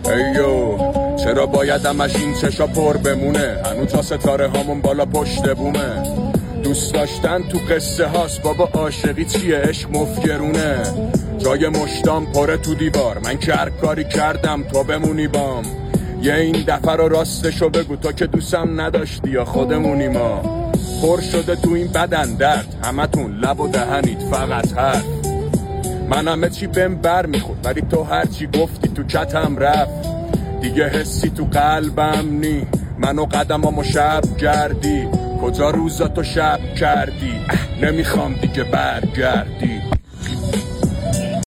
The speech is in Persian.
ایو چرا باید همش این چشا پر بمونه؟ هنو تا ستاره هامون بالا پشت بومه. دوست داشتن تو قصه هاست بابا، عاشقی چیه؟ عشق مفگرونه. جای مشتام پره تو دیوار، من که هر کاری کردم تو بمونی بام. یه این دفعه رو راستشو بگو، تو که دوستم نداشتی یا خودمونی ما. پر شده تو این بدن درد، همتون لب و دهنید فقط حرف. من همه چی بهم بر میخورد ولی تو هرچی گفتی تو کتم رفت. دیگه حسی تو قلبم نی، منو قدمامو شب کردی. کجا روزاتو شب کردی؟ نمیخوام دیگه برگردی.